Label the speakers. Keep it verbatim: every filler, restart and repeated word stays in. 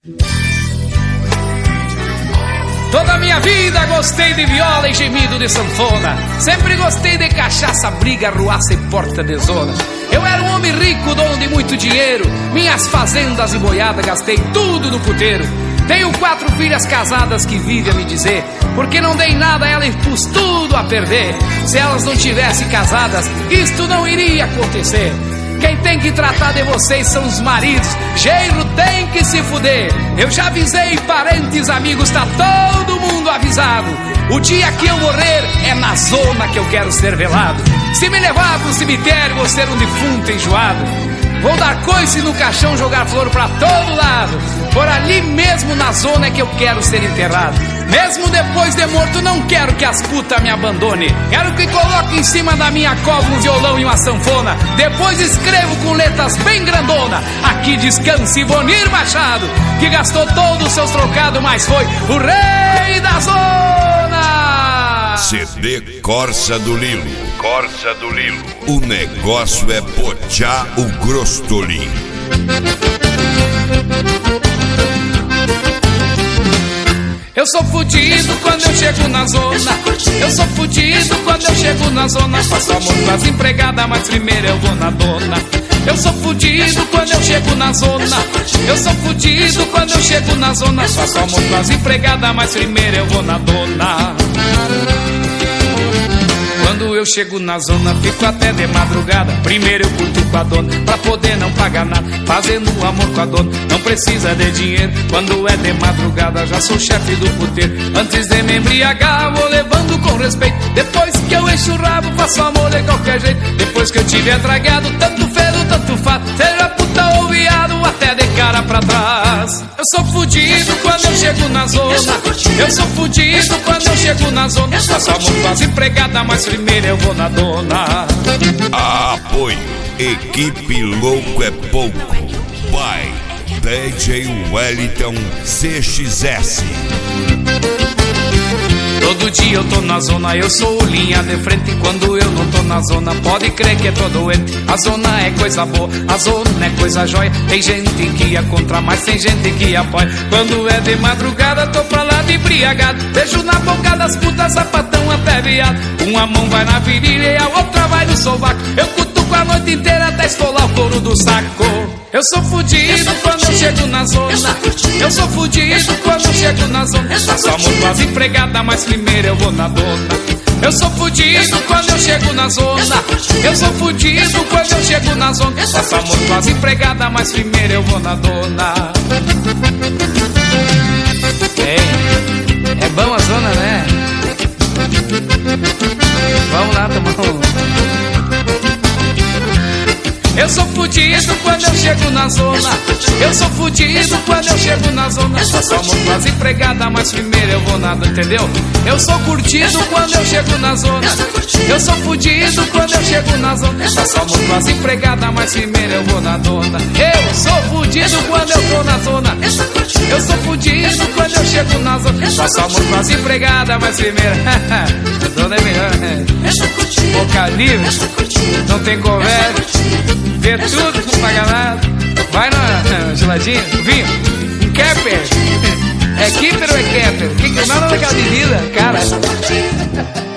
Speaker 1: Toda a minha vida gostei de viola e gemido de sanfona. Sempre gostei de cachaça, briga, ruaça e porta de zona. Eu era um homem rico, dono de muito dinheiro. Minhas fazendas e boiadas gastei tudo no puteiro. Tenho quatro filhas casadas que vivem a me dizer: porque não dei nada a ela e pus tudo a perder. Se elas não tivessem casadas, isto não iria acontecer. Quem tem que tratar de vocês são os maridos. Genro tem que se fuder. Eu já avisei parentes, amigos, tá todo mundo avisado. O dia que eu morrer é na zona que eu quero ser velado. Se me levar pro cemitério vou ser um defunto enjoado. Vou dar coice no caixão, jogar flor pra todo lado. Por ali mesmo na zona é que eu quero ser enterrado. Mesmo depois de morto não quero que as putas me abandonem. Quero que coloque em cima da minha cova um violão e uma sanfona. Depois escrevo com letras bem grandona: aqui descanse Ivonir Machado, que gastou todos os seus trocados, mas foi o rei da zona.
Speaker 2: C D Corsa do Lilo. Corsa do Lilo. O negócio é botear o grostolim.
Speaker 1: Eu sou fudido quando eu chego na zona. Eu sou fudido quando eu chego na zona. Faço amor com as empregadas, mas primeiro eu vou na dona. Eu sou fudido quando eu chego na zona. Eu sou fudido quando eu chego na zona. Faço amor com as empregadas, mas primeiro eu vou na dona. Quando eu chego na zona, fico até de madrugada. Primeiro eu curto com a dona, pra poder não pagar nada. Fazendo amor com a dona, não precisa de dinheiro. Quando é de madrugada, já sou chefe do puteiro. Antes de me embriagar, vou levando com respeito. Depois que eu encho o rabo, faço amor de qualquer jeito. Depois que eu tiver tragado, tanto fero, tanto fato. Seja puta ou viado, até de cara pra trás. Eu sou fudido quando eu chego na zona. Eu sou fudido quando eu chego na zona. Faço amor com as empregadas, mas primeiro eu vou na dona.
Speaker 2: Apoio Equipe Louco é Pouco. By D J Wellington C X S.
Speaker 1: Todo dia eu tô na zona, eu sou linha de frente. Quando eu não tô na zona, pode crer que é todo doente. A zona é coisa boa, a zona é coisa jóia. Tem gente que ia contra, mas tem gente que apoia. Quando é de madrugada, tô pra lá de embriagado. Beijo na boca das putas, sapatão até viado. Uma mão vai na virilha e a outra vai no sovaco. Eu cutuco a noite inteira até esfolar o couro do saco. Eu sou fudido quando eu chego na zona. Eu sou fudido quando eu chego na zona. Faço amor com as empregadas, mas primeiro eu vou na dona. Eu sou fudido quando eu chego na zona. Eu sou fudido quando eu chego na zona. Faço amor com as empregadas, mas primeiro eu vou na dona. É, é bom a zona, né? Vamos lá tomar um. Eu sou fudido quando eu chego na zona. Eu sou fudido quando eu chego na zona. Faço amor com as empregadas, mas primeiro eu vou na dona, entendeu? Eu sou curtido quando eu chego na zona. Eu sou fudido quando eu chego na zona. Faço amor com as empregadas, mas primeiro eu vou na dona. Eu sou fudido quando eu tô na zona. Eu sou fudido quando eu chego na zona. Faço amor com as empregadas, mas primeiro a dona é melhor, né? Boca livre, não tem conversa. Vê tudo, não paga nada. Vai na geladinha, vinho, um Kepler. É Kipper ou é Kepler? Que que é o nome daquela bebida, cara?